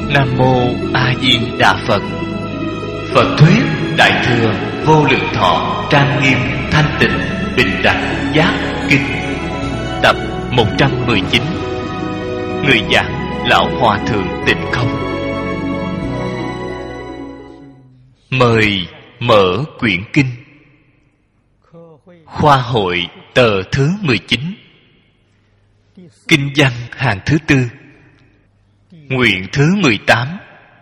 Nam Mô A Di Đà Phật. Phật thuyết Đại thừa Vô Lượng Thọ Trang Nghiêm Thanh Tịnh Bình Đẳng Giác Kinh, tập 119. Người giảng Lão Hòa Thượng Tịnh Không. Mời mở quyển kinh. Khoa hội tờ thứ 19, kinh văn hàng thứ tư, nguyện thứ 18.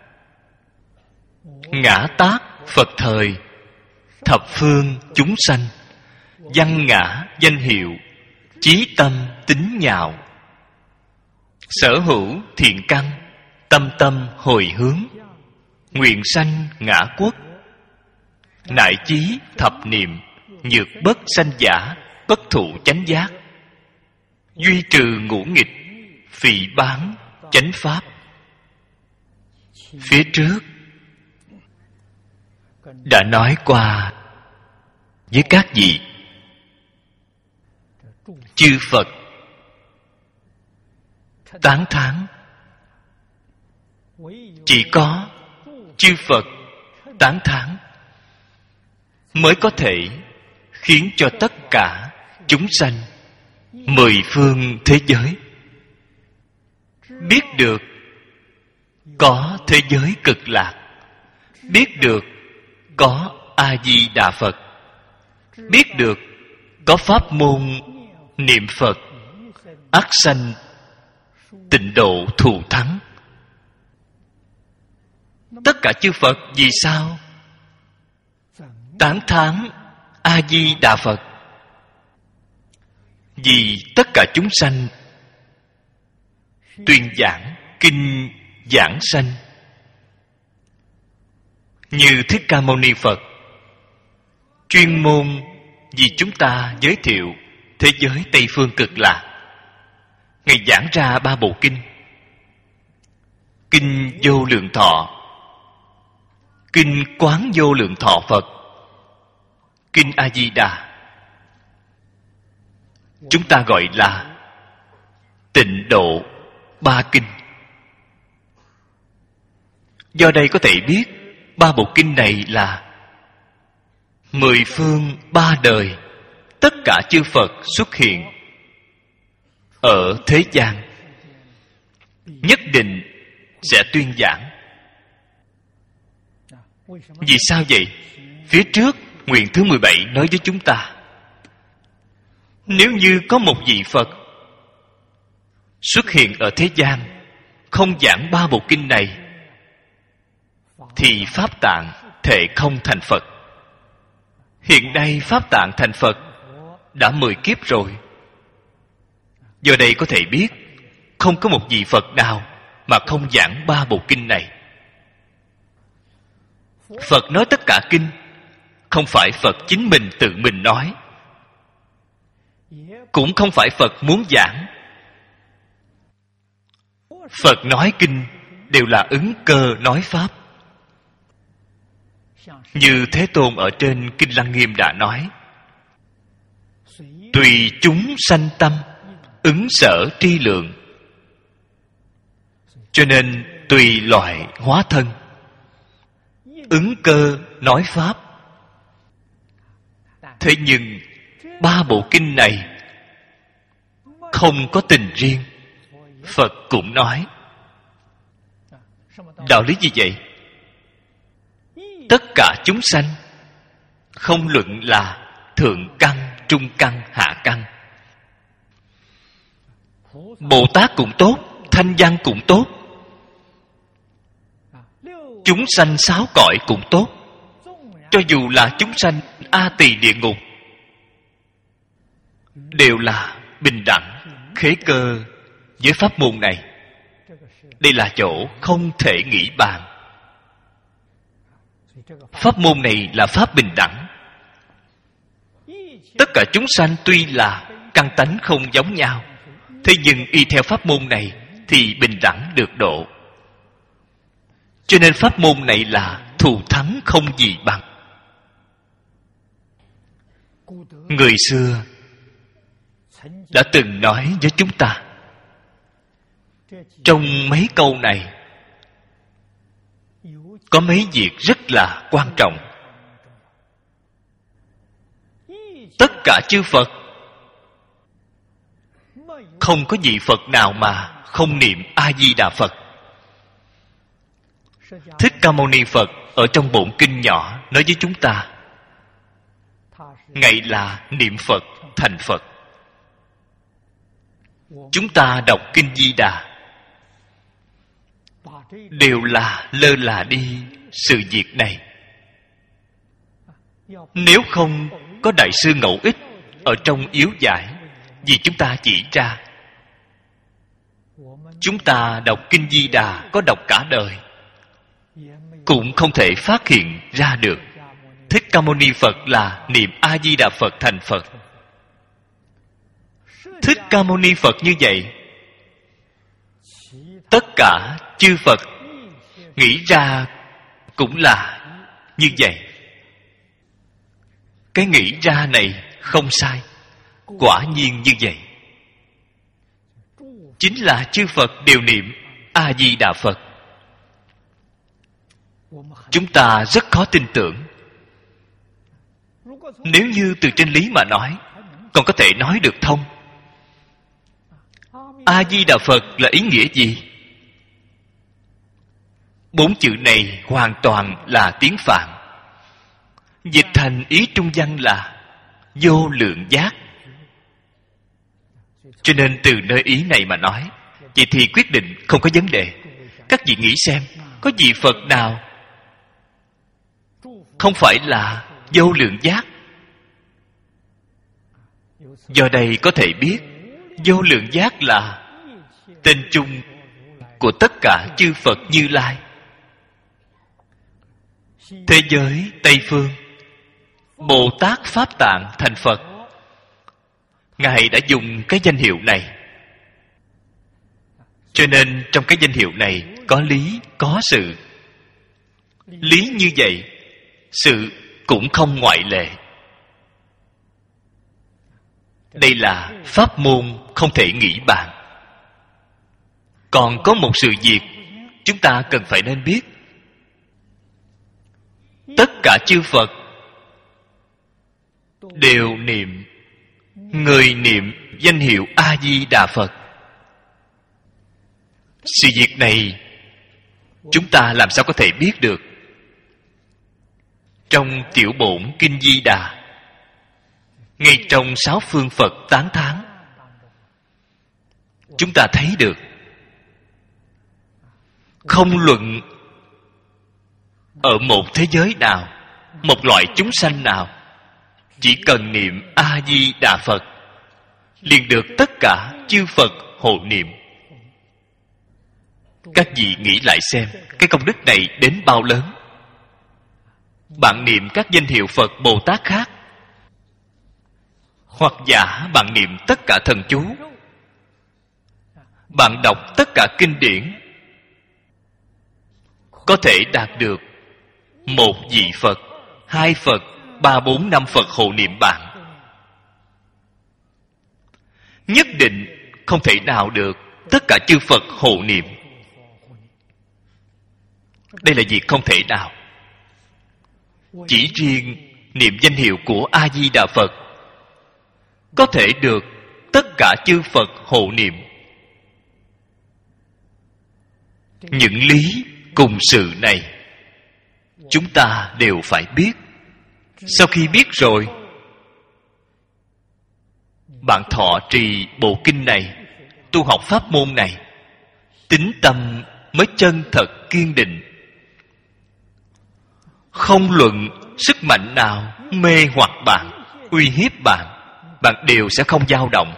Ngã tác Phật thời, thập phương chúng sanh, văn ngã danh hiệu, chí tâm tín nhạo. Sở hữu thiện căn, tâm tâm hồi hướng, nguyện sanh ngã quốc. Nại chí thập niệm, nhược bất sanh giả, bất thụ chánh giác. Duy trừ ngũ nghịch, phỉ báng chánh pháp. Phía trước đã nói qua với các vị chư Phật tán thán. Chỉ có chư Phật tán thán mới có thể khiến cho tất cả chúng sanh mười phương thế giới biết được có thế giới cực lạc, biết được có A Di Đà Phật, biết được có pháp môn niệm Phật ắt sanh tịnh độ thù thắng. Tất cả chư Phật vì sao tán thán A Di Đà Phật? Vì tất cả chúng sanh tuyên giảng kinh giảng sanh. Như Thích Ca Mâu Ni Phật chuyên môn vì chúng ta giới thiệu thế giới Tây Phương Cực Lạc, Ngài giảng ra 3 bộ kinh: Kinh Vô Lượng Thọ, Kinh Quán Vô Lượng Thọ Phật, Kinh A Di Đà. Chúng ta gọi là Tịnh Độ 3 kinh. Do đây có thể biết 3 bộ kinh này là 10 phương 3 đời tất cả chư Phật xuất hiện ở thế gian nhất định sẽ tuyên giảng. Vì sao vậy? Phía trước nguyện thứ 17 nói với chúng ta, nếu như có một vị Phật xuất hiện ở thế gian không giảng 3 bộ kinh này thì Pháp Tạng thể không thành Phật. Hiện nay Pháp Tạng thành Phật đã 10 kiếp rồi. Do đây có thể biết không có một vị Phật nào mà không giảng 3 bộ kinh này. Phật nói tất cả kinh không phải Phật chính mình tự mình nói, cũng không phải Phật muốn giảng. Phật nói kinh đều là ứng cơ nói pháp. Như Thế Tôn ở trên Kinh Lăng Nghiêm đã nói, tùy chúng sanh tâm, ứng sở tri lượng. Cho nên tùy loại hóa thân, ứng cơ nói pháp. Thế nhưng 3 bộ kinh này không có tình riêng. Phật cũng nói. Đạo lý gì vậy? Tất cả chúng sanh, không luận là thượng căn, trung căn, hạ căn. Bồ Tát cũng tốt, Thanh Văn cũng tốt, chúng sanh 6 cõi cũng tốt. Cho dù là chúng sanh A Tỳ địa ngục đều là bình đẳng, khế cơ với pháp môn này. Đây là chỗ không thể nghĩ bàn. Pháp môn này là pháp bình đẳng. Tất cả chúng sanh tuy là căn tánh không giống nhau, thế nhưng y theo pháp môn này thì bình đẳng được độ. Cho nên pháp môn này là thù thắng không gì bằng. Người xưa đã từng nói với chúng ta, trong mấy câu này có mấy việc rất là quan trọng. Tất cả chư Phật, không có vị Phật nào mà không niệm A-di-đà Phật. Thích Ca Mâu Ni Phật ở trong bổn kinh nhỏ nói với chúng ta, Ngài là niệm Phật thành Phật. Chúng ta đọc kinh Di Đà đều là lơ là đi sự việc này. Nếu không có Đại sư Ngẫu Ích ở trong yếu giải vì chúng ta chỉ ra, chúng ta đọc kinh Di Đà có đọc cả đời cũng không thể phát hiện ra được Thích Ca Mâu Ni Phật là niệm A-di-đà Phật thành Phật. Thích Ca Mâu Ni Phật như vậy, tất cả chư Phật nghĩ ra cũng là như vậy. Cái nghĩ ra này không sai, quả nhiên như vậy. Chính là chư Phật đều niệm A-di-đà Phật. Chúng ta rất khó tin tưởng. Nếu như từ trên lý mà nói, còn có thể nói được thông. A-di-đà Phật là ý nghĩa gì? 4 chữ này hoàn toàn là tiếng Phạn, dịch thành ý trung văn là vô lượng giác. Cho nên từ nơi ý này mà nói, vậy thì quyết định không có vấn đề. Các vị nghĩ xem, có vị Phật nào không phải là vô lượng giác? Do đây có thể biết, vô lượng giác là tên chung của tất cả chư Phật Như Lai. Thế giới Tây Phương, Bồ Tát Pháp Tạng thành Phật, Ngài đã dùng cái danh hiệu này. Cho nên trong cái danh hiệu này có lý, có sự. Lý như vậy, sự cũng không ngoại lệ. Đây là pháp môn không thể nghĩ bàn. Còn có một sự việc chúng ta cần phải nên biết. Tất cả chư Phật đều niệm, người niệm danh hiệu A-di-đà Phật. Sự việc này chúng ta làm sao có thể biết được? Trong tiểu bổn kinh Di Đà, ngay trong 6 phương Phật tán thán, chúng ta thấy được. Không luận ở một thế giới nào, một loại chúng sanh nào, chỉ cần niệm A-di-đà Phật liền được tất cả chư Phật hộ niệm. Các vị nghĩ lại xem, cái công đức này đến bao lớn. Bạn niệm các danh hiệu Phật Bồ Tát khác, hoặc giả bạn niệm tất cả thần chú, bạn đọc tất cả kinh điển, có thể đạt được 1 vị Phật, 2 Phật, 3, 4, 5 Phật hộ niệm bạn. Nhất định không thể nào được tất cả chư Phật hộ niệm. Đây là việc không thể nào. Chỉ riêng niệm danh hiệu của A-di-đà Phật có thể được tất cả chư Phật hộ niệm. Những lý cùng sự này chúng ta đều phải biết. Sau khi biết rồi, bạn thọ trì bộ kinh này, tu học pháp môn này, tín tâm mới chân thật kiên định. Không luận sức mạnh nào mê hoặc bạn, uy hiếp bạn, bạn đều sẽ không dao động.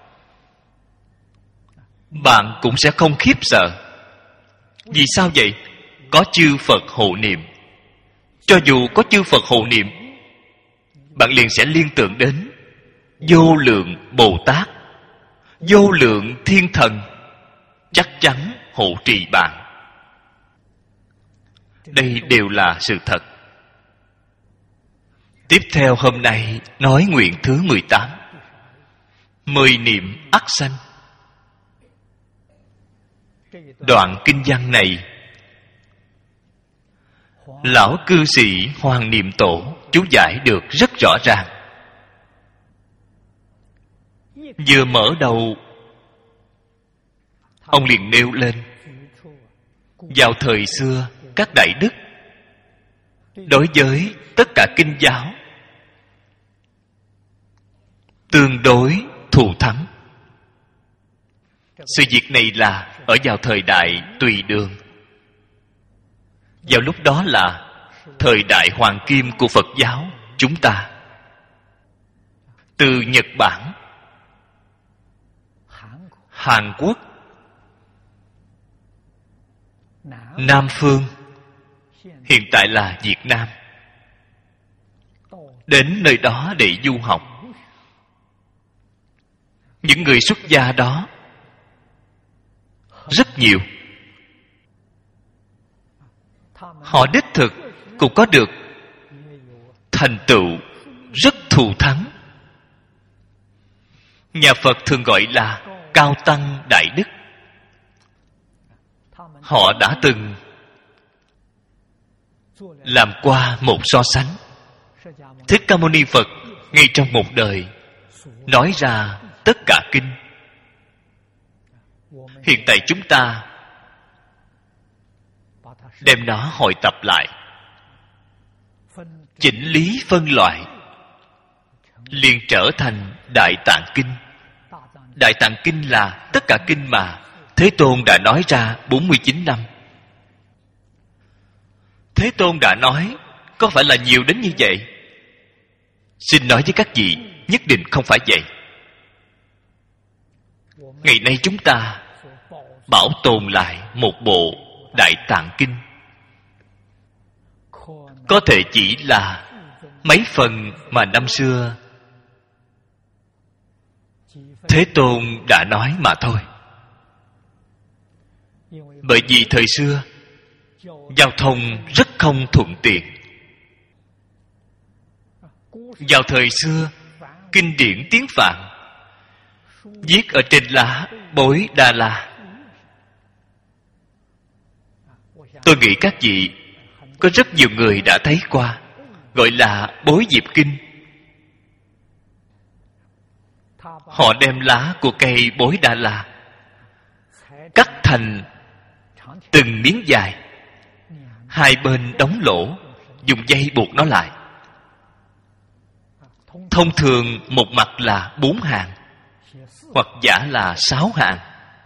Bạn cũng sẽ không khiếp sợ. Vì sao vậy? Có chư Phật hộ niệm. Cho dù có chư Phật hộ niệm, bạn liền sẽ liên tưởng đến vô lượng Bồ Tát, vô lượng thiên thần chắc chắn hộ trì bạn. Đây đều là sự thật. Tiếp theo hôm nay nói nguyện thứ 18, 10 niệm ắt sanh. Đoạn kinh văn này Lão cư sĩ Hoàng Niệm Tổ chú giải được rất rõ ràng. Vừa mở đầu, ông liền nêu lên, vào thời xưa các đại đức đối với tất cả kinh giáo tương đối thù thắng. Sự việc này là ở vào thời đại Tùy Đường. Vào lúc đó là thời đại hoàng kim của Phật giáo chúng ta. Từ Nhật Bản, Hàn Quốc, Nam Phương, hiện tại là Việt Nam, đến nơi đó để du học. Những người xuất gia đó rất nhiều. Họ đích thực cũng có được thành tựu rất thù thắng. Nhà Phật thường gọi là cao tăng đại đức. Họ đã từng làm qua một so sánh. Thích Ca Mâu Ni Phật ngay trong một đời nói ra tất cả kinh. Hiện tại chúng ta đem nó hội tập lại, chỉnh lý phân loại, liền trở thành Đại Tạng Kinh. Đại Tạng Kinh là tất cả kinh mà Thế Tôn đã nói ra 49 năm. Thế Tôn đã nói có phải là nhiều đến như vậy? Xin nói với các vị, nhất định không phải vậy. Ngày nay chúng ta bảo tồn lại một bộ Đại Tạng Kinh, có thể chỉ là mấy phần mà năm xưa Thế Tôn đã nói mà thôi. Bởi vì thời xưa giao thông rất không thuận tiện. Vào thời xưa, kinh điển tiếng Phạn viết ở trên lá Bối Đà La. Tôi nghĩ các vị có rất nhiều người đã thấy qua, gọi là Bối Diệp Kinh. Họ đem lá của cây Bối Đà La cắt thành từng miếng dài, hai bên đóng lỗ, dùng dây buộc nó lại. Thông thường một mặt là 4 hàng, hoặc giả là 6 hàng.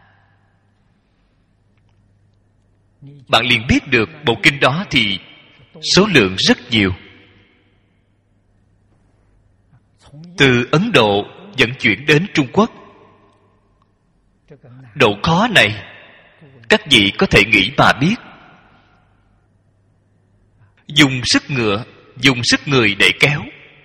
Bạn liền biết được bộ kinh đó thì số lượng rất nhiều. Từ Ấn Độ vận chuyển đến Trung Quốc. Độ khó này các vị có thể nghĩ mà biết. Dùng sức ngựa, dùng sức người để kéo.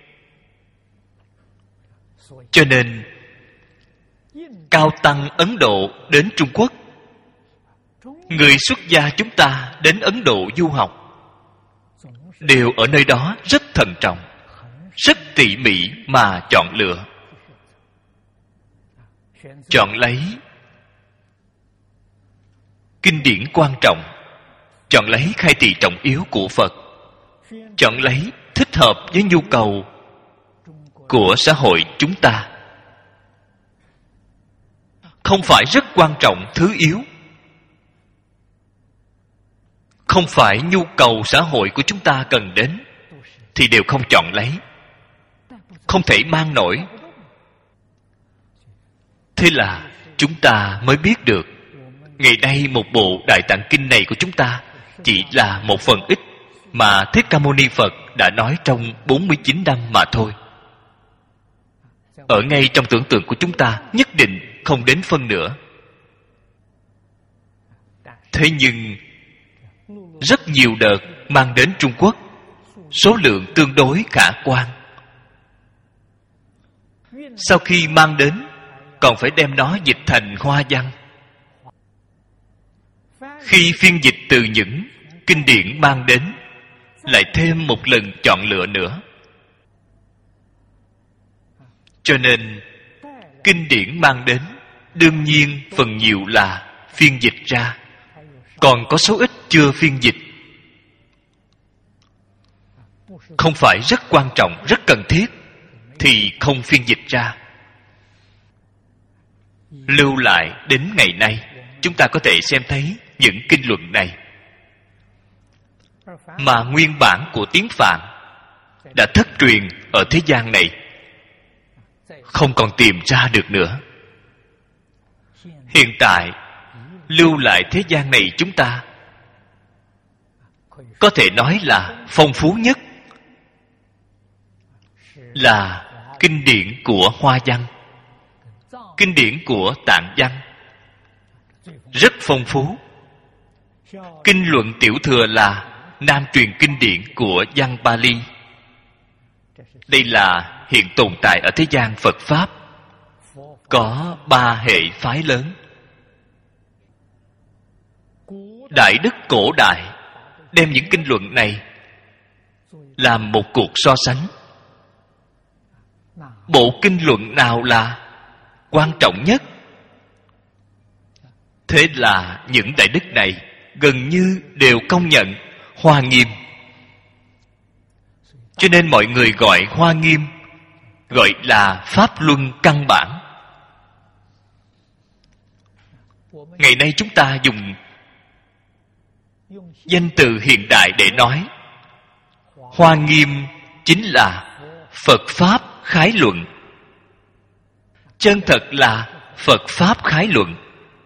Cho nên cao tăng Ấn Độ đến Trung Quốc, người xuất gia chúng ta đến Ấn Độ du học, đều ở nơi đó rất thận trọng, rất tỉ mỉ mà chọn lựa, chọn lấy kinh điển quan trọng, chọn lấy khai thị trọng yếu của Phật, chọn lấy thích hợp với nhu cầu của xã hội chúng ta. Không phải rất quan trọng thứ yếu, không phải nhu cầu xã hội của chúng ta cần đến, thì đều không chọn lấy, không thể mang nổi. Thế là chúng ta mới biết được ngày nay một bộ Đại Tạng Kinh này của chúng ta chỉ là một phần ít mà Thích Ca Mâu Ni Phật đã nói trong 49 năm mà thôi. Ở ngay trong tưởng tượng của chúng ta nhất định không đến phân nửa. Thế nhưng rất nhiều đợt mang đến Trung Quốc, số lượng tương đối khả quan. Sau khi mang đến, còn phải đem nó dịch thành Hoa văn. Khi phiên dịch từ những kinh điển mang đến, lại thêm một lần chọn lựa nữa. Cho nên kinh điển mang đến đương nhiên phần nhiều là phiên dịch ra, còn có số ít chưa phiên dịch. không phải rất quan trọng, rất cần thiết, thì không phiên dịch ra. Lưu lại đến ngày nay, chúng ta có thể xem thấy những kinh luận này. Mà nguyên bản của tiếng Phạn đã thất truyền ở thế gian này, không còn tìm ra được nữa. Hiện tại lưu lại thế gian này chúng ta có thể nói là phong phú nhất là kinh điển của Hoa văn, kinh điển của Tạng văn, rất phong phú. Kinh luận tiểu thừa là nam truyền kinh điển của văn Pali. Đây là hiện tồn tại ở thế gian Phật Pháp, có 3 hệ phái lớn. Đại đức cổ đại đem những kinh luận này làm một cuộc so sánh. Bộ kinh luận nào là quan trọng nhất? Thế là những đại đức này gần như đều công nhận Hoa Nghiêm. Cho nên mọi người gọi Hoa Nghiêm gọi là Pháp Luân căn bản. Ngày nay chúng ta dùng danh từ hiện đại để nói, Hoa Nghiêm chính là Phật Pháp khái luận. Chân thật là Phật Pháp khái luận.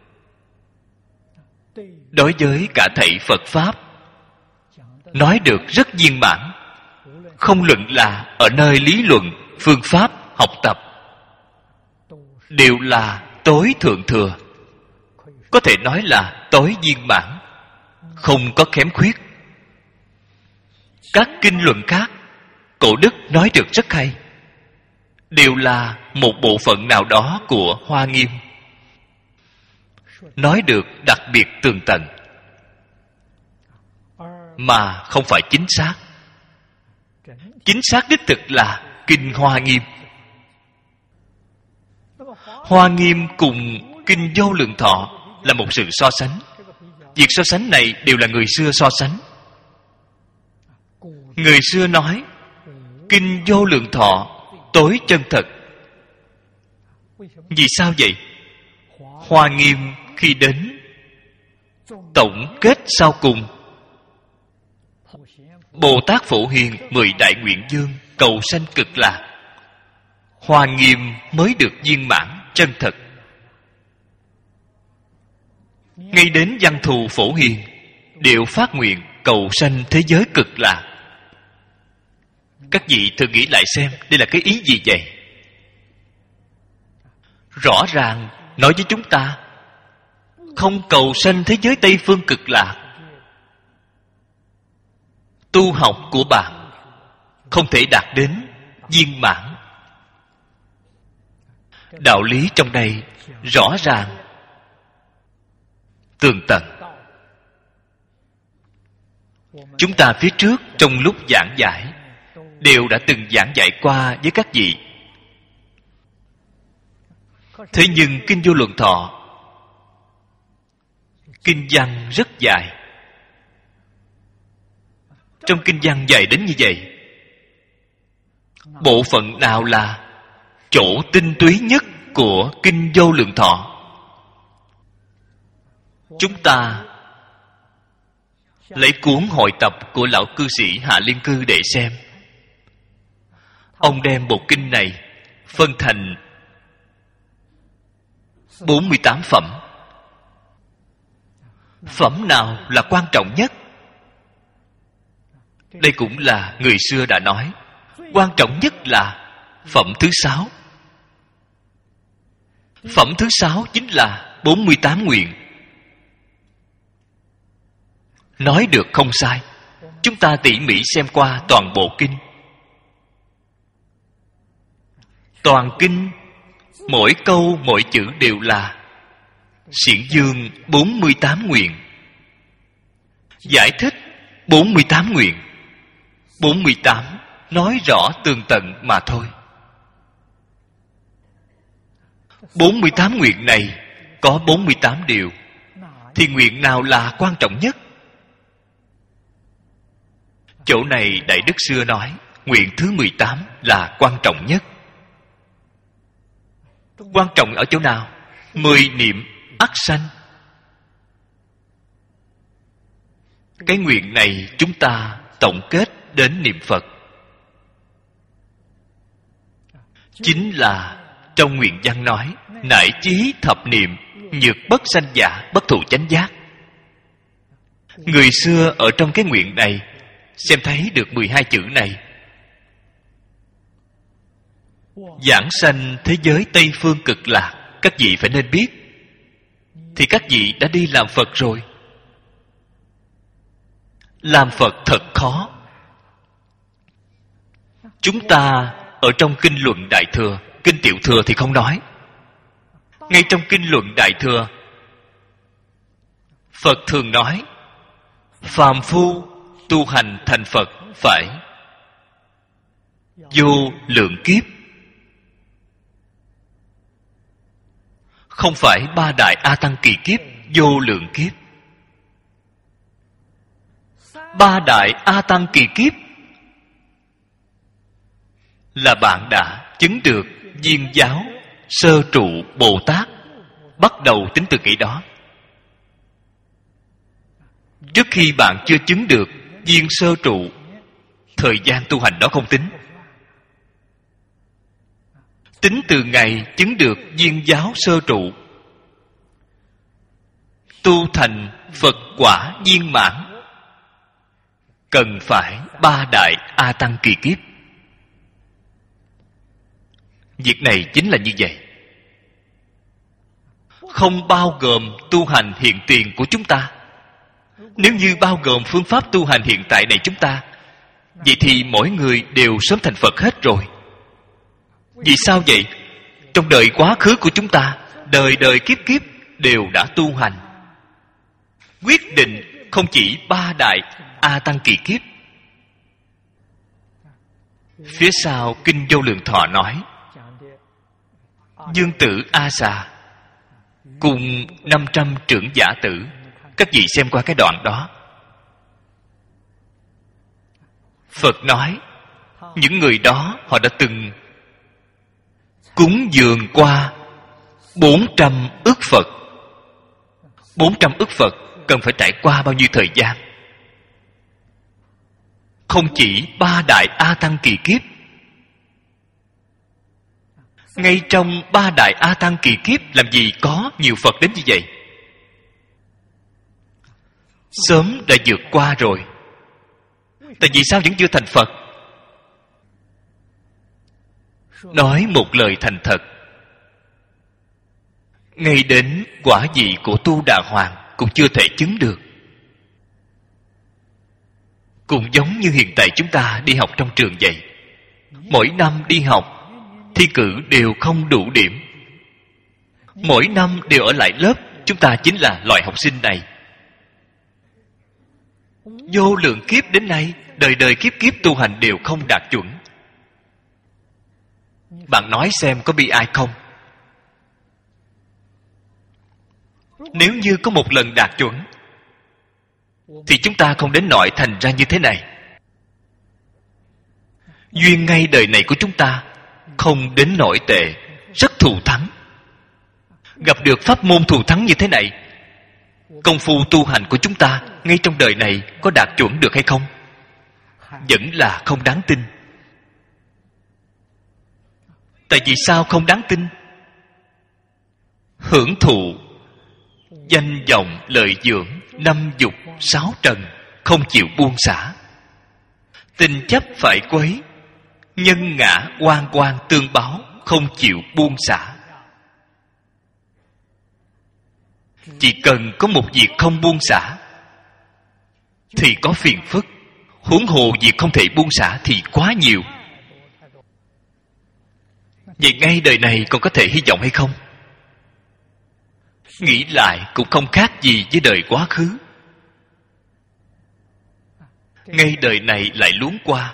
Đối với cả thảy Phật Pháp, nói được rất viên mãn, không luận là ở nơi lý luận, phương pháp, học tập, đều là tối thượng thừa, có thể nói là tối viên mãn, không có kém khuyết. Các kinh luận khác, cổ đức nói được rất hay, đều là một bộ phận nào đó của Hoa Nghiêm, nói được đặc biệt tường tận, mà không phải chính xác. Chính xác đích thực là kinh Hoa Nghiêm. Hoa Nghiêm cùng kinh Vô Lượng Thọ là một sự so sánh. Việc so sánh này đều là người xưa so sánh. Người xưa nói kinh Vô Lượng Thọ tối chân thật. Vì sao vậy? Hoa Nghiêm khi đến tổng kết sau cùng, Bồ Tát Phổ Hiền 10 đại nguyện dương cầu sanh cực lạc, Hoa Nghiêm mới được viên mãn chân thật. Ngay đến Văn Thù Phổ Hiền đều phát nguyện cầu sanh thế giới cực lạc. Các vị thử nghĩ lại xem, đây là cái ý gì vậy? Rõ ràng nói với chúng ta, không cầu sanh thế giới Tây Phương cực lạc, tu học của bạn không thể đạt đến viên mãn. Đạo lý trong đây rõ ràng tường tận. Chúng ta phía trước trong lúc giảng giải đều đã từng giảng giải qua với các vị. Thế nhưng kinh Vô Lượng Thọ, kinh văn rất dài. Trong kinh văn dài đến như vậy, bộ phận nào là chỗ tinh túy nhất của kinh Vô Lượng Thọ? Chúng ta lấy cuốn hội tập của lão cư sĩ Hạ Liên Cư để xem. Ông đem bộ kinh này phân thành 48 phẩm. Phẩm nào là quan trọng nhất? Đây cũng là người xưa đã nói, quan trọng nhất là phẩm thứ 6. Phẩm thứ 6 chính là 48 nguyện. Nói được không sai. Chúng ta tỉ mỉ xem qua toàn bộ kinh. Toàn kinh, mỗi câu mỗi chữ đều là xiển dương 48 nguyện, giải thích 48 nguyện. 48 nói rõ tường tận mà thôi. 48 nguyện này có 48 điều, thì nguyện nào là quan trọng nhất? Chỗ này Đại Đức xưa nói nguyện thứ 18 là quan trọng nhất. Quan trọng ở chỗ nào? 10 niệm ắt sanh. Cái nguyện này chúng ta tổng kết đến niệm Phật. Chính là trong nguyện văn nói nải chí thập niệm nhược bất sanh giả bất thụ chánh giác. Người xưa ở trong cái nguyện này xem thấy được 12 chữ này. Giảng sanh thế giới Tây Phương Cực Lạc, các vị phải nên biết, thì các vị đã đi làm Phật rồi. Làm Phật thật khó. Chúng ta ở trong Kinh Luận Đại Thừa, Kinh Tiểu Thừa thì không nói. Ngay trong Kinh Luận Đại Thừa, Phật thường nói phàm phu tu hành thành Phật phải vô lượng kiếp. Không phải 3 đại A Tăng kỳ kiếp, vô lượng kiếp. 3 đại A Tăng kỳ kiếp là bạn đã chứng được viên giáo sơ trụ Bồ Tát. Bắt đầu tính từ ngày đó. Trước khi bạn chưa chứng được viên sơ trụ, thời gian tu hành đó không tính. Tính từ ngày chứng được viên giáo sơ trụ, tu thành Phật quả viên mãn, cần phải 3 đại A Tăng kỳ kiếp. Việc này chính là như vậy. Không bao gồm tu hành hiện tiền của chúng ta. Nếu như bao gồm phương pháp tu hành hiện tại này chúng ta, vậy thì mỗi người đều sớm thành Phật hết rồi. Vì sao vậy? Trong đời quá khứ của chúng ta, đời đời kiếp kiếp đều đã tu hành. Quyết định không chỉ 3 đại A Tăng kỳ kiếp. Phía sau Kinh Vô Lượng Thọ nói Dương tử A Xà cùng 500 trưởng giả tử. Các vị xem qua cái đoạn đó. Phật nói những người đó họ đã từng cúng dường qua 400 ức Phật. 400 ức Phật cần phải trải qua bao nhiêu thời gian? Không chỉ 3 đại A Tăng kỳ kiếp. Ngay trong 3 đại A Tăng kỳ kiếp làm gì có nhiều Phật đến như vậy? Sớm đã vượt qua rồi. Tại vì sao vẫn chưa thành Phật? Nói một lời thành thật, ngay đến quả vị của Tu Đà Hoàng cũng chưa thể chứng được. Cũng giống như hiện tại chúng ta đi học trong trường vậy. Mỗi năm đi học, thi cử đều không đủ điểm. Mỗi năm đều ở lại lớp. Chúng ta chính là loại học sinh này. Vô lượng kiếp đến nay, đời đời kiếp kiếp tu hành đều không đạt chuẩn. Bạn nói xem có bi ai không? Nếu như có một lần đạt chuẩn, thì chúng ta không đến nỗi thành ra như thế này. Duyên ngay đời này của chúng ta không đến nỗi tệ, rất thù thắng. Gặp được pháp môn thù thắng như thế này, công phu tu hành của chúng ta ngay trong đời này có đạt chuẩn được hay không? Vẫn là không đáng tin. Tại vì sao không đáng tin? Hưởng thụ danh vọng lợi dưỡng 5 dục 6 trần, không chịu buông xả. Tình chấp phải quấy, nhân ngã oan oan tương báo, không chịu buông xả. Chỉ cần có một việc không buông xả thì có phiền phức. Huống hồ việc không thể buông xả thì quá nhiều. Vậy ngay đời này còn có thể hy vọng hay không? Nghĩ lại cũng không khác gì với đời quá khứ. Ngay đời này lại luống qua.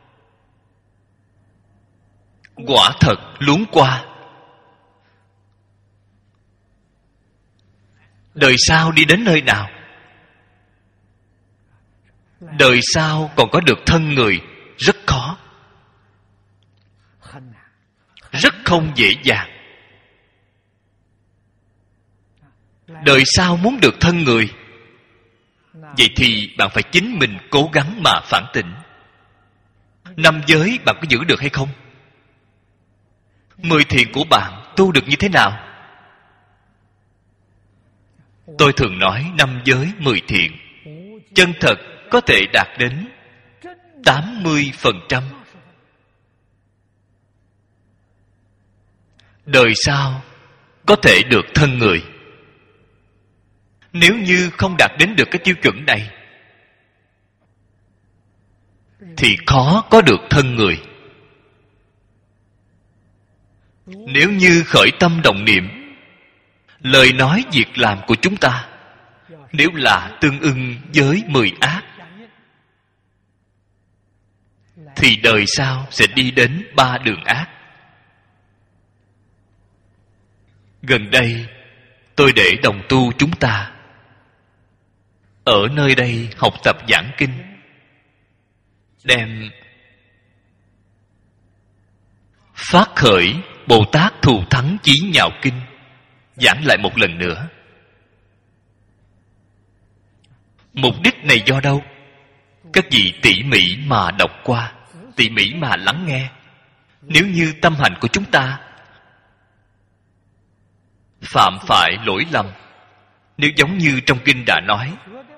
Quả thật luống qua. Đời sau đi đến nơi nào? đời sau còn có được thân người rất khó, rất không dễ dàng. Đời sau muốn được thân người, vậy thì bạn phải chính mình cố gắng mà phản tỉnh. 5 giới bạn có giữ được hay không? 10 thiện của bạn tu được như thế nào? Tôi thường nói 5 giới 10 thiện chân thật có thể đạt đến 80%. Đời sau có thể được thân người. Nếu như không đạt đến được cái tiêu chuẩn này thì khó có được thân người. Nếu như khởi tâm động niệm, lời nói việc làm của chúng ta nếu là tương ưng với 10 ác thì đời sau sẽ đi đến 3 đường ác. Gần đây tôi để đồng tu chúng ta ở nơi đây học tập giảng kinh, đem phát khởi Bồ Tát Thù Thắng Chí Nhạo Kinh giảng lại một lần nữa. Mục đích này do đâu? Các vị tỉ mỉ mà đọc qua, tỉ mỉ mà lắng nghe. Nếu như tâm hành của chúng ta phạm phải lỗi lầm, nếu giống như trong kinh đã nói,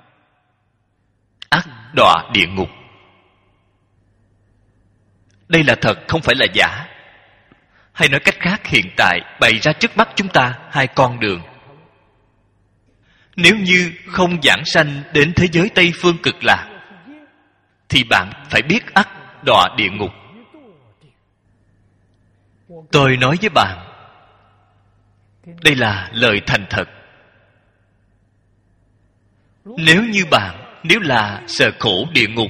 ắt đọa địa ngục. Đây là thật, không phải là giả. Hay nói cách khác, hiện tại bày ra trước mắt chúng ta 2 con đường. Nếu như không giảng sanh đến thế giới Tây Phương Cực Lạc thì bạn phải biết ắt đọa địa ngục. Tôi nói với bạn, đây là lời thành thật. Nếu là sợ khổ địa ngục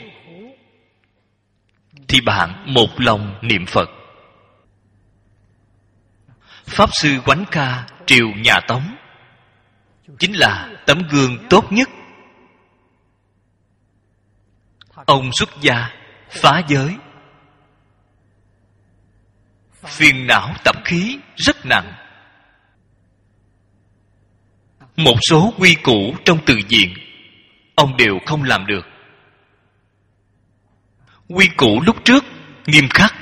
thì bạn một lòng niệm Phật. Pháp sư Quánh Kha triều nhà Tống chính là tấm gương tốt nhất. Ông xuất gia phá giới, phiền não tập khí rất nặng. Một số quy củ trong từ viện ông đều không làm được. Quy củ lúc trước nghiêm khắc,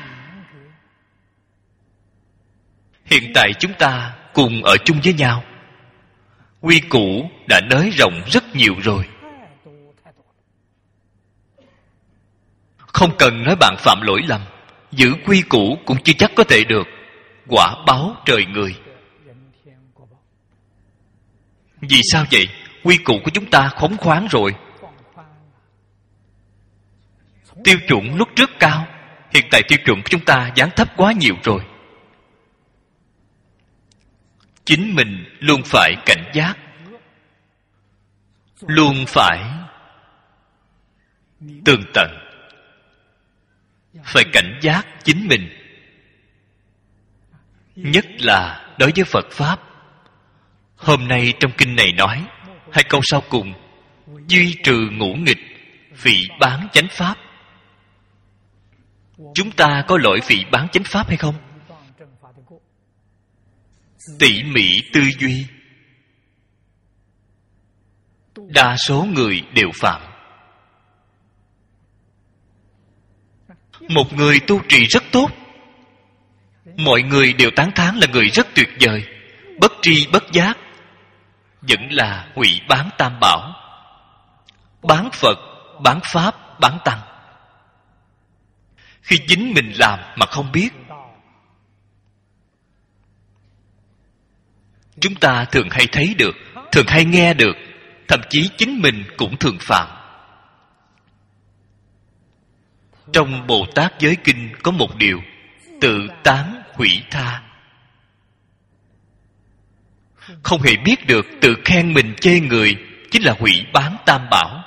hiện tại chúng ta cùng ở chung với nhau, quy củ đã nới rộng rất nhiều rồi. Không cần nói bạn phạm lỗi lầm, giữ quy củ cũng chưa chắc có thể được. Quả báo trời người. Vì sao vậy? Quy củ của chúng ta khống khoáng rồi. Tiêu chuẩn lúc trước cao, hiện tại tiêu chuẩn của chúng ta giáng thấp quá nhiều rồi. Chính mình luôn phải cảnh giác, luôn phải tường tận, phải cảnh giác chính mình. Nhất là đối với Phật Pháp. Hôm nay trong kinh này nói 2 câu sau cùng: duy trừ ngũ nghịch, phỉ báng chánh pháp. Chúng ta có lỗi phỉ báng chánh pháp hay không? Tỉ mỉ tư duy, đa số người đều phạm. Một người tu trì rất tốt, mọi người đều tán thán là người rất tuyệt vời, bất tri bất giác, vẫn là hủy bán tam bảo, bán Phật, bán Pháp, bán Tăng. Khi chính mình làm mà không biết, chúng ta thường hay thấy được, thường hay nghe được, thậm chí chính mình cũng thường phạm. Trong Bồ Tát Giới Kinh có một điều: tự tán hủy tha. Không hề biết được tự khen mình chê người chính là hủy bán tam bảo.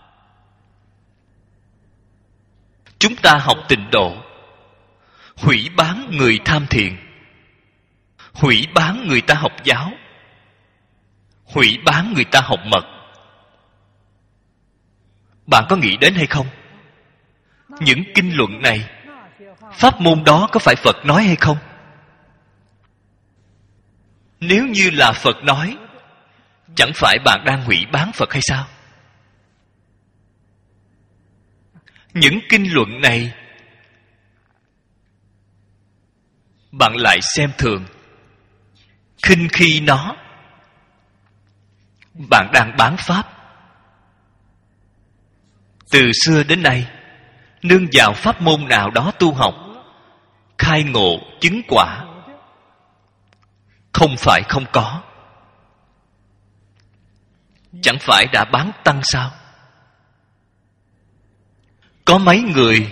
Chúng ta học tịnh độ, hủy bán người tham thiền, hủy bán người ta học giáo, hủy bán người ta học mật. Bạn có nghĩ đến hay không? Những kinh luận này, pháp môn đó có phải Phật nói hay không? Nếu như là Phật nói, chẳng phải bạn đang hủy báng Phật hay sao? Những kinh luận này bạn lại xem thường, khinh khi nó, bạn đang bán pháp. Từ xưa đến nay, nương vào pháp môn nào đó tu học, khai ngộ chứng quả, không phải không có. Chẳng phải đã bán tăng sao? Có mấy người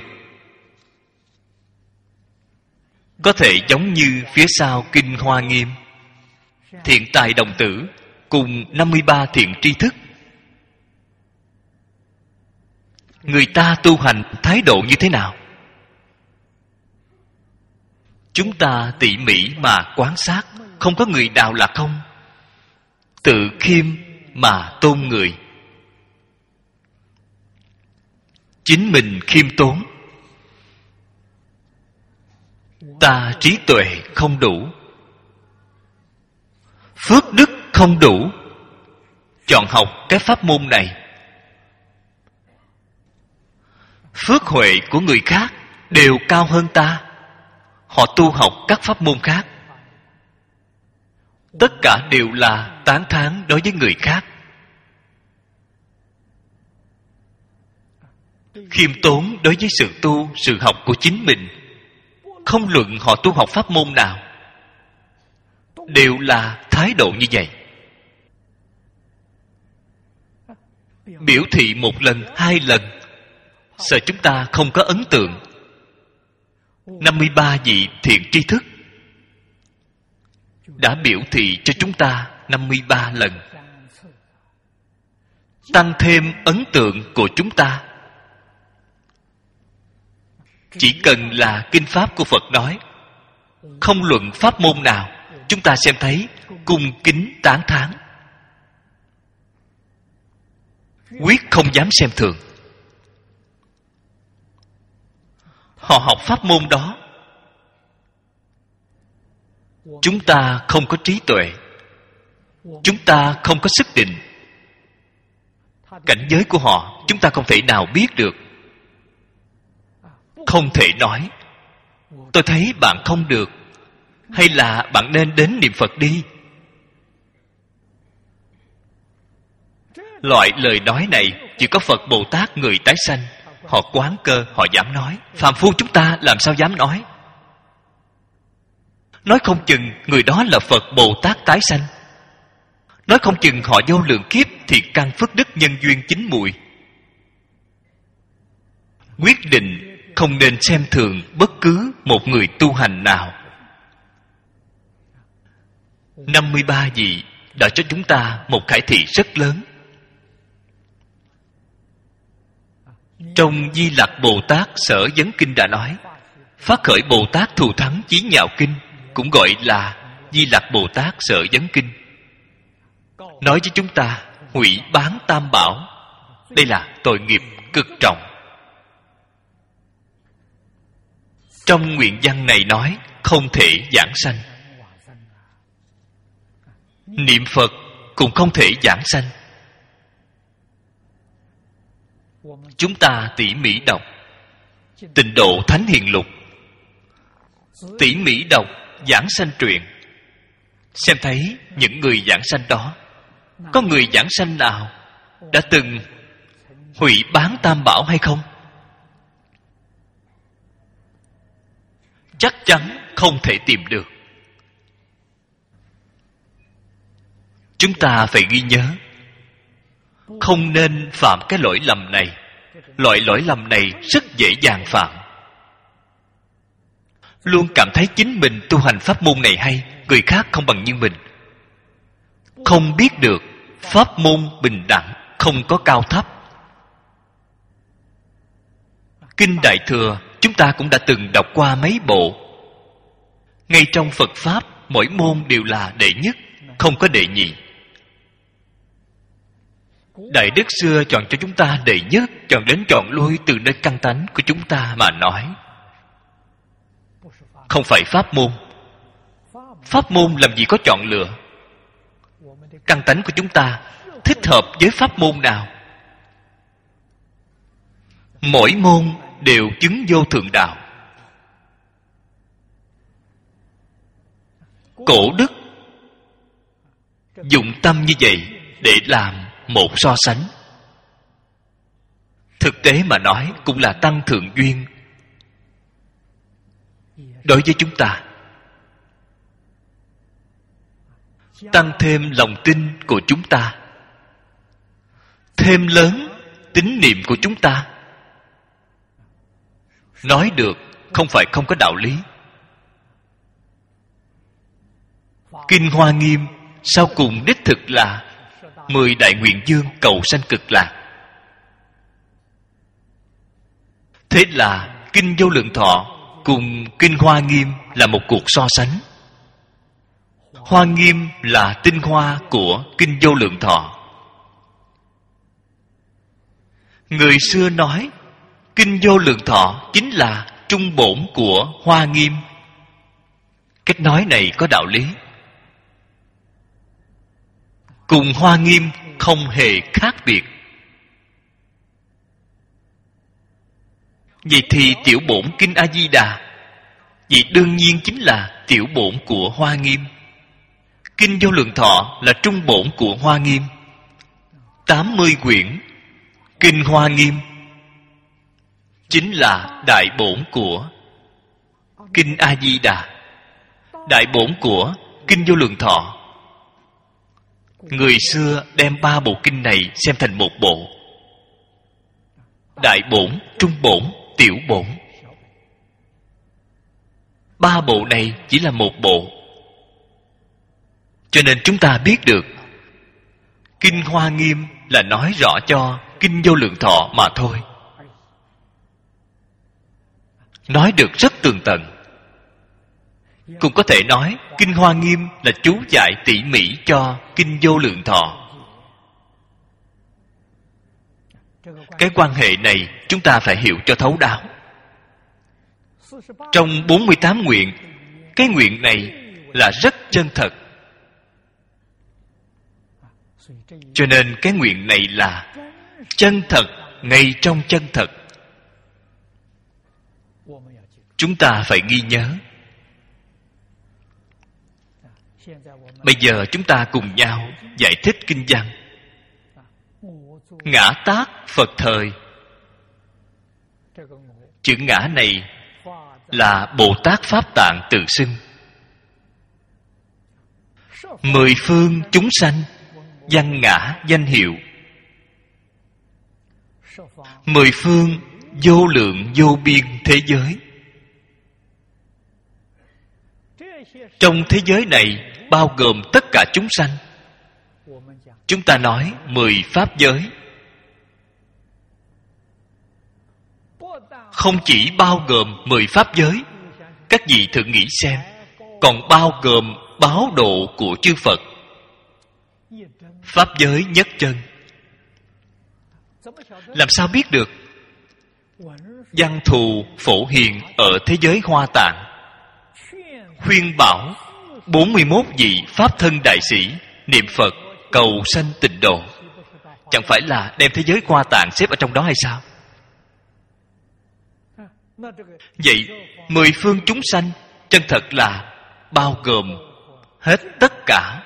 có thể giống như phía sau kinh Hoa Nghiêm, Thiện Tài Đồng Tử cùng 53 thiện tri thức. Người ta tu hành thái độ như thế nào? Chúng ta tỉ mỉ mà quan sát, không có người nào là không. Tự khiêm mà tôn người. Chính mình khiêm tốn. Ta trí tuệ không đủ, phước đức không đủ, chọn học cái pháp môn này. Phước huệ của người khác đều cao hơn ta, họ tu học các pháp môn khác. Tất cả đều là tán thán đối với người khác. Khiêm tốn đối với sự tu, sự học của chính mình. Không luận họ tu học pháp môn nào, đều là thái độ như vậy. Biểu thị một lần, hai lần, sợ chúng ta không có ấn tượng. 53 vị thiện tri thức đã biểu thị cho chúng ta 53 lần. Tăng thêm ấn tượng của chúng ta. Chỉ cần là kinh pháp của Phật nói, không luận pháp môn nào, chúng ta xem thấy cung kính tán thán, quyết không dám xem thường. Họ học pháp môn đó, chúng ta không có trí tuệ, chúng ta không có sức định. Cảnh giới của họ chúng ta không thể nào biết được. Không thể nói tôi thấy bạn không được, hay là bạn nên đến niệm Phật đi. Loại lời nói này chỉ có Phật Bồ Tát người tái sanh, họ quán cơ, họ dám nói. Phàm phu chúng ta làm sao dám nói? Nói không chừng người đó là Phật Bồ Tát tái sanh, nói không chừng họ vô lượng kiếp thiện căn phước đức nhân duyên chín mùi. Quyết định không nên xem thường bất cứ một người tu hành nào. 53 vị đã cho chúng ta một khải thị rất lớn. Trong Di Lặc Bồ Tát Sở Vấn Kinh đã nói, phát khởi Bồ Tát Thù Thắng Chí Nhạo Kinh cũng gọi là Di Lặc Bồ Tát Sở Vấn Kinh, nói với chúng ta hủy bán tam bảo. Đây là tội nghiệp cực trọng. Trong nguyện văn này nói không thể giảng sanh. Niệm Phật cũng không thể giảng sanh. Chúng ta tỉ mỉ đọc Tịnh Độ Thánh Hiền Lục, tỉ mỉ đọc giảng sanh truyện, xem thấy những người giảng sanh đó, có người giảng sanh nào đã từng hủy bán tam bảo hay không? Chắc chắn không thể tìm được. Chúng ta phải ghi nhớ, không nên phạm cái lỗi lầm này. Loại lỗi lầm này rất dễ dàng phạm. Luôn cảm thấy chính mình tu hành pháp môn này hay, người khác không bằng như mình. Không biết được pháp môn bình đẳng, không có cao thấp. Kinh Đại Thừa chúng ta cũng đã từng đọc qua mấy bộ. Ngay trong Phật Pháp, mỗi môn đều là đệ nhất, không có đệ nhị. Đại Đức xưa chọn cho chúng ta đệ nhất, chọn đến chọn lui từ nơi căn tánh của chúng ta mà nói. Không phải pháp môn. Pháp môn làm gì có chọn lựa. Căn tánh của chúng ta thích hợp với pháp môn nào? Mỗi môn đều chứng vô thượng đạo. Cổ đức dụng tâm như vậy để làm một so sánh. Thực tế mà nói cũng là tăng thượng duyên đối với chúng ta, tăng thêm lòng tin của chúng ta, thêm lớn tín niệm của chúng ta. Nói được không phải không có đạo lý. Kinh Hoa Nghiêm sau cùng đích thực là 10 đại nguyện dương cầu sanh cực lạc. Thế là Kinh Vô Lượng Thọ cùng Kinh Hoa Nghiêm là một cuộc so sánh. Hoa Nghiêm là tinh hoa của Kinh Vô Lượng Thọ. Người xưa nói Kinh Vô Lượng Thọ chính là trung bổn của Hoa Nghiêm. Cách nói này có đạo lý. Cùng Hoa Nghiêm không hề khác biệt. Vậy thì tiểu bổn Kinh A Di Đà, vậy đương nhiên chính là tiểu bổn của Hoa Nghiêm. Kinh Vô Lượng Thọ là trung bổn của Hoa Nghiêm. 80 quyển Kinh Hoa Nghiêm chính là đại bổn của Kinh A Di Đà, đại bổn của Kinh Vô Lượng Thọ. Người xưa đem 3 bộ kinh này xem thành một bộ: đại bổn, trung bổn, tiểu bổn. 3 bộ này chỉ là một bộ. Cho nên chúng ta biết được Kinh Hoa Nghiêm là nói rõ cho Kinh Vô Lượng Thọ mà thôi. Nói được rất tường tận. Cũng có thể nói Kinh Hoa Nghiêm là chú giải tỉ mỉ cho Kinh Vô Lượng Thọ. Cái quan hệ này chúng ta phải hiểu cho thấu đáo. Trong 48 nguyện, cái nguyện này là rất chân thật. Cho nên cái nguyện này là chân thật, ngay trong chân thật. Chúng ta phải ghi nhớ. Bây giờ chúng ta cùng nhau giải thích kinh văn. Ngã tác Phật thời. Chữ ngã này là Bồ Tát Pháp Tạng tự xưng. 10 phương chúng sanh văn ngã danh hiệu. 10 phương vô lượng vô biên thế giới. Trong thế giới này bao gồm tất cả chúng sanh. Chúng ta nói 10 pháp giới. Không chỉ bao gồm 10 pháp giới, các vị thử nghĩ xem, còn bao gồm báo độ của chư Phật. Pháp giới nhất chân. Làm sao biết được? Văn thù phổ hiền ở thế giới Hoa Tạng khuyên bảo 41 vị Pháp thân đại sĩ niệm Phật cầu sanh tịnh độ. Chẳng phải là đem thế giới Hoa Tạng xếp ở trong đó hay sao? Vậy 10 phương chúng sanh chân thật là bao gồm hết tất cả.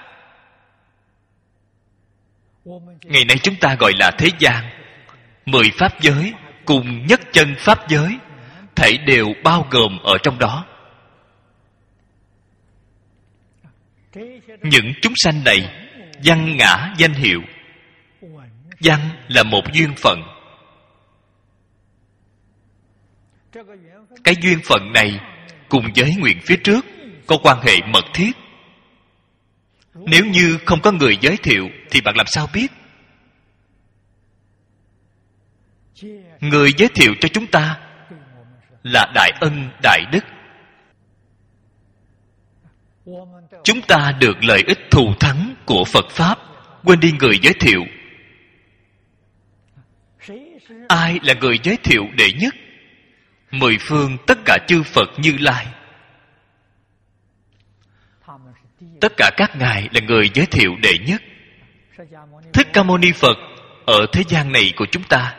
Ngày nay chúng ta gọi là thế gian. 10 pháp giới cùng nhất chân pháp giới thảy đều bao gồm ở trong đó. Những chúng sanh này văn ngã danh hiệu. Văn là một duyên phận. Cái duyên phận này cùng với nguyện phía trước có quan hệ mật thiết. Nếu như không có người giới thiệu thì bạn làm sao biết? Người giới thiệu cho chúng ta là đại ân đại đức. Chúng ta được lợi ích thù thắng của Phật Pháp, quên đi người giới thiệu. Ai là người giới thiệu đệ nhất? Mười phương tất cả chư Phật Như Lai. Tất cả các ngài là người giới thiệu đệ nhất. Thích Ca Mâu Ni Phật ở thế gian này của chúng ta,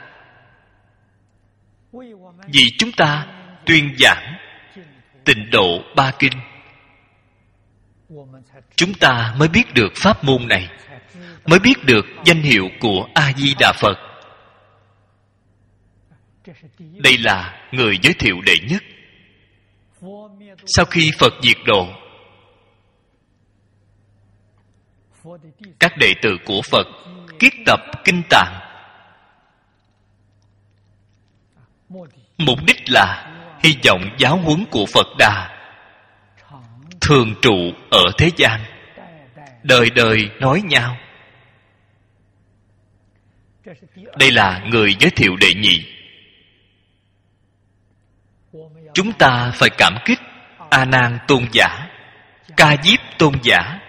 vì chúng ta tuyên giảng Tịnh Độ Ba Kinh, chúng ta mới biết được pháp môn này, mới biết được danh hiệu của A Di Đà Phật. Đây là người giới thiệu đệ nhất. Sau khi Phật diệt độ, các đệ tử của Phật kiết tập kinh tạng. Mục đích là hy vọng giáo huấn của Phật Đà thường trụ ở thế gian, đời đời nói nhau. Đây là người giới thiệu đệ nhị. Chúng ta phải cảm kích A Nan tôn giả, Ca Diếp tôn giả,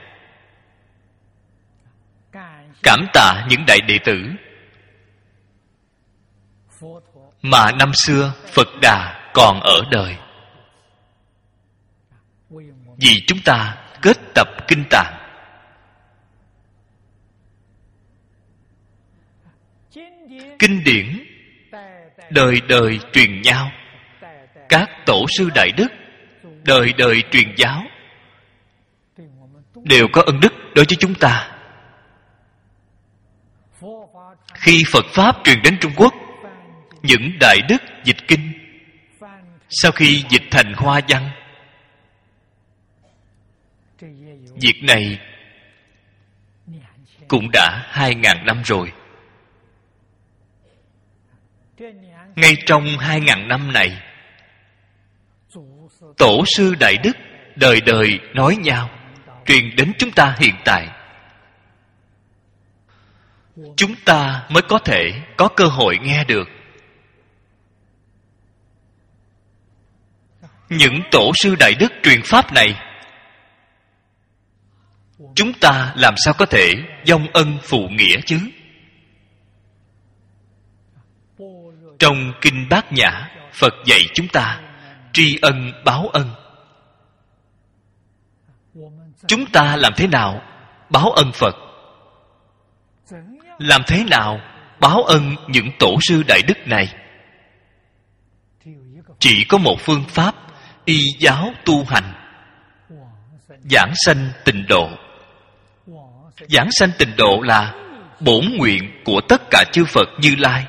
cảm tạ những đại đệ tử mà năm xưa Phật Đà còn ở đời, vì chúng ta kết tập kinh tạng. Kinh điển đời đời truyền nhau. Các tổ sư đại đức đời đời truyền giáo, đều có ân đức đối với chúng ta. Khi Phật Pháp truyền đến Trung Quốc, những đại đức dịch kinh, sau khi dịch thành Hoa văn, việc này cũng đã 2.000 năm rồi. Ngay trong 2.000 năm này, tổ sư đại đức đời đời nói nhau, truyền đến chúng ta hiện tại. Chúng ta mới có thể có cơ hội nghe được. Những tổ sư đại đức truyền pháp này, chúng ta làm sao có thể vong ân phụ nghĩa chứ? Trong Kinh Bát Nhã, Phật dạy chúng ta tri ân báo ân. Chúng ta làm thế nào báo ân Phật? Làm thế nào báo ân những tổ sư đại đức này? Chỉ có một phương pháp: y giáo tu hành, giảng sanh tịnh độ. Giảng sanh tịnh độ là bổn nguyện của tất cả chư Phật Như Lai,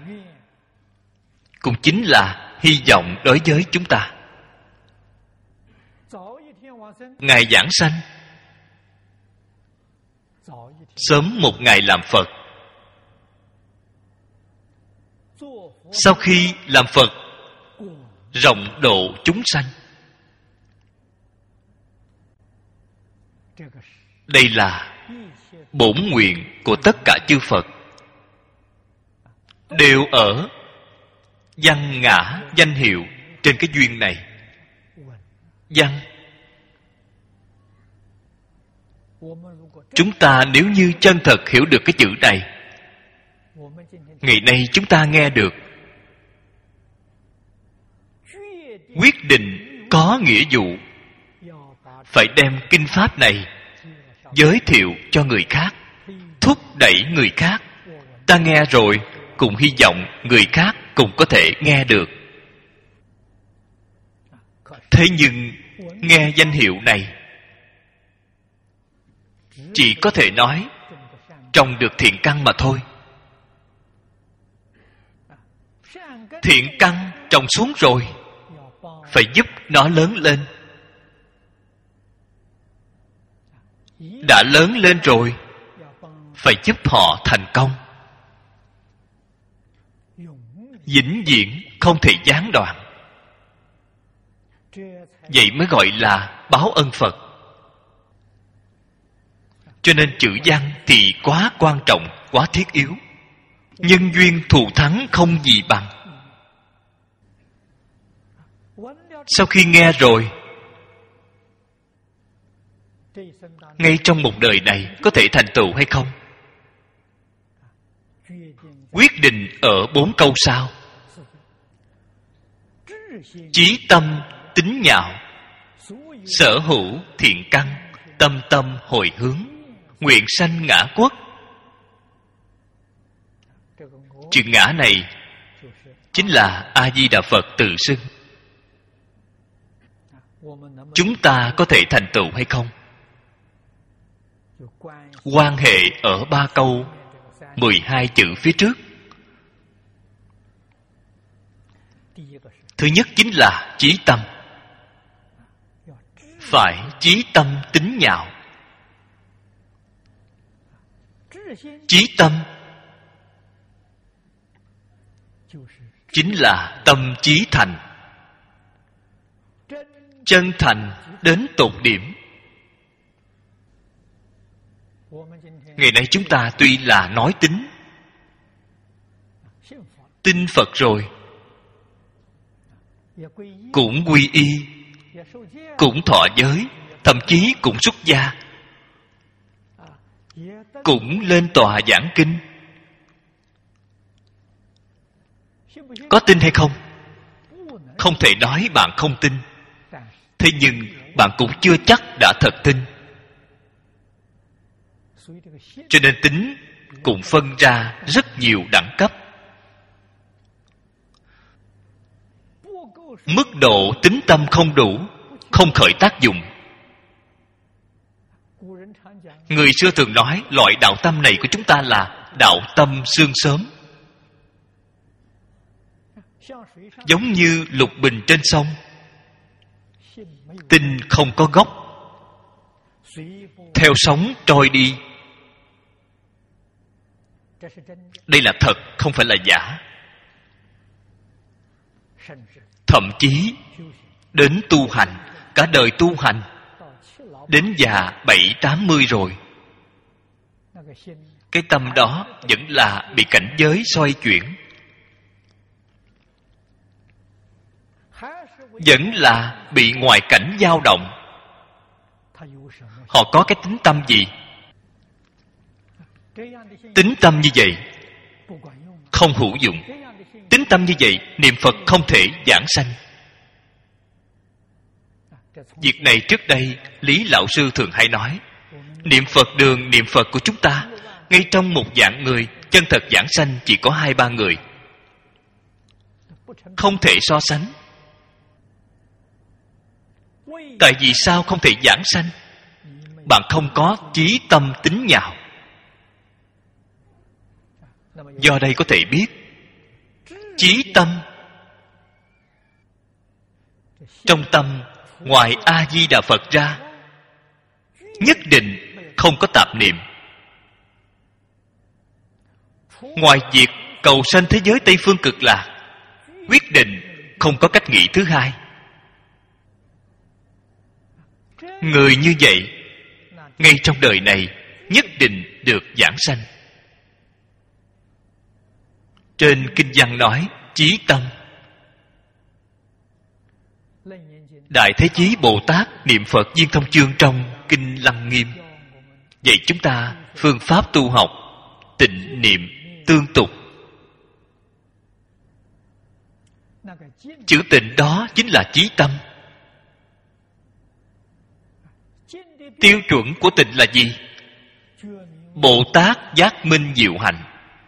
cũng chính là hy vọng đối với chúng ta. Ngày giảng sanh, sớm một ngày làm Phật. Sau khi làm Phật, rộng độ chúng sanh. Đây là bổn nguyện của tất cả chư Phật, đều ở văn ngã danh hiệu trên cái duyên này. Văn, chúng ta nếu như chân thật hiểu được cái chữ này, ngày nay chúng ta nghe được, quyết định có nghĩa vụ phải đem kinh pháp này giới thiệu cho người khác, thúc đẩy người khác. Ta nghe rồi, cùng hy vọng người khác cũng có thể nghe được. Thế nhưng nghe danh hiệu này chỉ có thể nói trồng được thiện căn mà thôi. Thiện căn trồng xuống rồi, phải giúp nó lớn lên. Đã lớn lên rồi, phải giúp họ thành công, vĩnh viễn không thể gián đoạn. Vậy mới gọi là báo ân Phật. Cho nên chữ văn thì quá quan trọng, quá thiết yếu. Nhân duyên thù thắng không gì bằng. Sau khi nghe rồi, ngay trong một đời này có thể thành tựu hay không? quyết định ở 4 câu sau. Chí tâm tính nhạo, sở hữu thiện căn, tâm tâm hồi hướng, nguyện sanh ngã quốc. Chữ ngã này chính là A Di Đà Phật tự xưng. Chúng ta có thể thành tựu hay không? Quan hệ ở 3 câu 12 chữ phía trước. Thứ nhất chính là chí tâm. Phải chí tâm tính nhạo. Chí tâm chính là tâm chí thành, chân thành đến tột điểm. Ngày nay chúng ta tuy là nói tín, tin Phật rồi, cũng quy y, cũng thọ giới, thậm chí cũng xuất gia, cũng lên tòa giảng kinh. Có tin hay không? Không thể nói bạn không tin. Thế nhưng bạn cũng chưa chắc đã thật tin. Cho nên tín cũng phân ra rất nhiều đẳng cấp. Mức độ tín tâm không đủ, không khởi tác dụng. Người xưa thường nói loại đạo tâm này của chúng ta là đạo tâm sương sớm. Giống như lục bình trên sông, tinh không có gốc, theo sóng trôi đi. Đây là thật, không phải là giả. Thậm chí đến tu hành, cả đời tu hành, đến già 70-80 rồi, cái tâm đó vẫn là bị cảnh giới xoay chuyển, vẫn là bị ngoại cảnh dao động. Họ có cái tính tâm gì? Tính tâm như vậy không hữu dụng. Tính tâm như vậy niệm Phật không thể giảng sanh. Việc này trước đây Lý Lão Sư thường hay nói, niệm Phật đường niệm Phật của chúng ta, ngay trong một vạn người, chân thật giảng sanh chỉ có 2-3 người. Không thể so sánh. Tại vì sao không thể giảng sanh? Bạn không có chí tâm tính nhạo. Do đây có thể biết, chí tâm trong tâm ngoài A Di Đà Phật ra, nhất định không có tạp niệm. Ngoài việc cầu sanh thế giới Tây Phương Cực Lạc, quyết định không có cách nghĩ thứ hai. Người như vậy ngay trong đời này nhất định được giảng sanh. Trên kinh văn nói chí tâm. Đại Thế Chí Bồ Tát niệm Phật Viên Thông Chương trong kinh Lăng Nghiêm dạy chúng ta phương pháp tu học tịnh niệm tương tục. Chữ tịnh đó chính là chí tâm. Tiêu chuẩn của tịnh là gì? Bồ Tát giác minh diệu hạnh.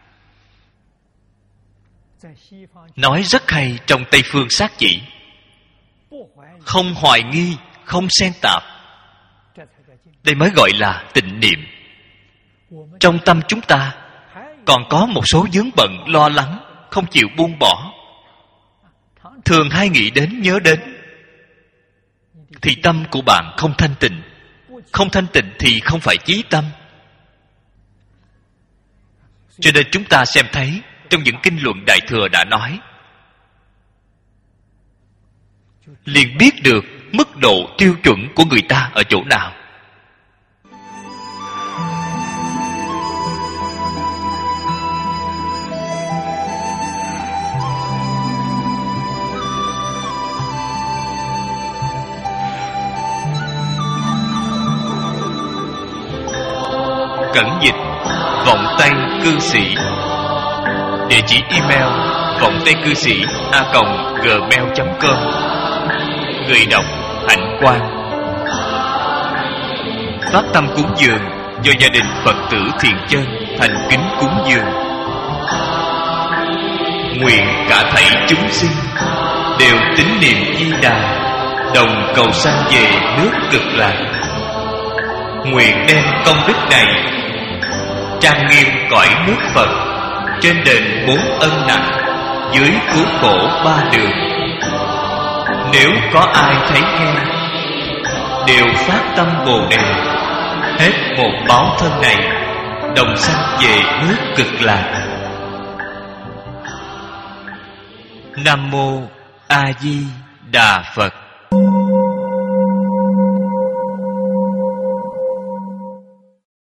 Nói rất hay trong Tây Phương Sát Chỉ. Không hoài nghi, không xen tạp. Đây mới gọi là tịnh niệm. Trong tâm chúng ta còn có một số vướng bận lo lắng, không chịu buông bỏ, thường hay nghĩ đến nhớ đến, thì tâm của bạn không thanh tịnh. Không thanh tịnh thì không phải chí tâm. Cho nên chúng ta xem thấy trong những kinh luận Đại Thừa đã nói, liền biết được mức độ tiêu chuẩn của người ta ở chỗ nào. Cẩn dịch vọng tay cư sĩ. Địa chỉ email vongtaykư sĩ@gmail.com. Người đọc Hạnh Quang. Phát tâm cúng dường do gia đình Phật tử Thiện Chân thành kính cúng dường. Nguyện cả thảy chúng sinh đều tín niệm Di Đà, đồng cầu sanh về nước Cực Lạc. Nguyện đem công đức này trang nghiêm cõi nước Phật, trên đền 4 ân nặng, dưới cứu khổ 3 đường. Nếu có ai thấy nghe, đều phát tâm Bồ Đề, hết một báo thân này, đồng sanh về nước Cực Lạc. Nam mô A Di Đà Phật.